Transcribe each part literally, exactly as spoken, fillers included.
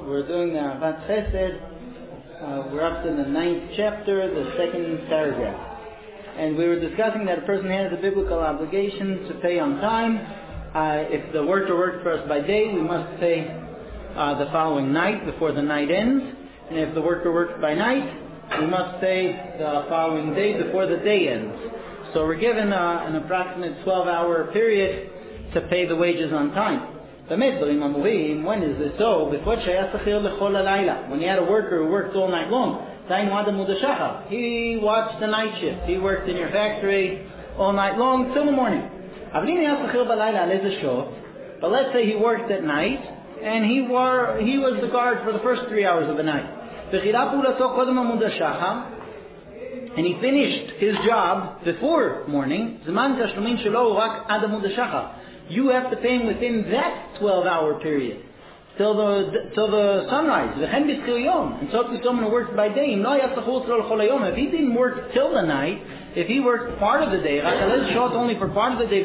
We're doing the Avat Chesed. Uh, we're up to the ninth chapter, the second paragraph. And we were discussing that a person has a biblical obligation to pay on time. Uh, if the worker worked for us by day, we must pay uh, the following night before the night ends. And if the worker worked by night, we must pay the following day before the day ends. So we're given uh, an approximate twelve-hour period to pay the wages on time. When is this so? When you had a worker who worked all night long, he watched the night shift. He worked in your factory all night long till the morning. But let's say he worked at night and he were he was the guard for the first three hours of the night. And he finished his job before morning. You have to pay him within that twelve-hour period, till the till the sunrise. And so to someone who works by day, if he didn't work till the night, if he worked part of the day, only for part of the day,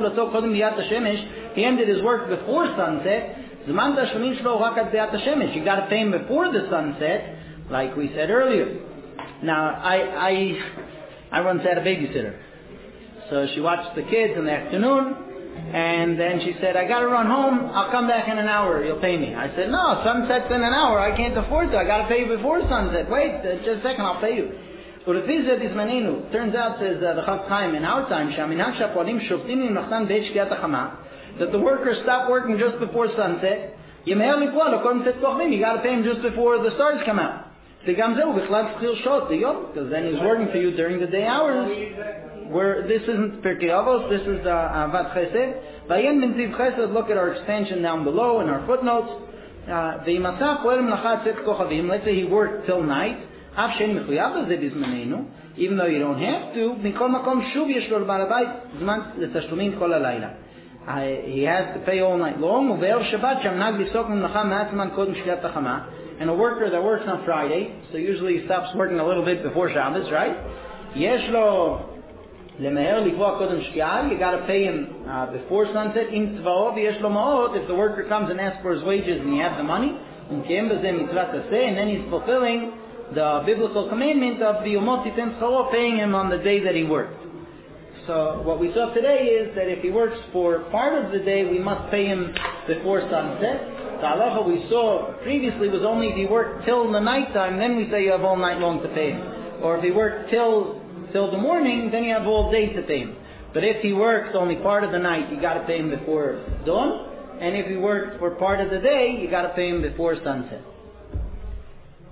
he ended his work before sunset. You got to pay him before the sunset, like we said earlier. Now, I I I once had a babysitter, so she watched the kids in the afternoon. And then she said, I got to run home. I'll come back in an hour. You'll pay me. I said, no, sunset's in an hour. I can't afford to. I got to pay you before sunset. Wait, uh, just a second. I'll pay you. Turns out, says uh, the Chaf Chaim, in our time, that the workers stop working just before sunset. You got to pay him just before the stars come out. Because then he's working for you during the day hours. Where this isn't Pirkei Avos, this is the Avat Chesed. Vayen B'Ntiv Chesed, look at our expansion down below in our footnotes. Uh, let's say he worked till night. Even though you don't have to, uh, he has to pay all night long. And a worker that works on Friday, so usually he stops working a little bit before Shabbos, right? You got to pay him uh, before sunset. If the worker comes and asks for his wages and you have the money, and then he's fulfilling the biblical commandment of the paying him on the day that he worked. So what we saw today is that if he works for part of the day, we must pay him before sunset. The halacha we saw previously was only if he worked till the nighttime, then we say you have all night long to pay him. Or if he worked till till the morning, then you have all day to pay him. But if he works only part of the night, you got to pay him before dawn. And if he works for part of the day, you got to pay him before sunset.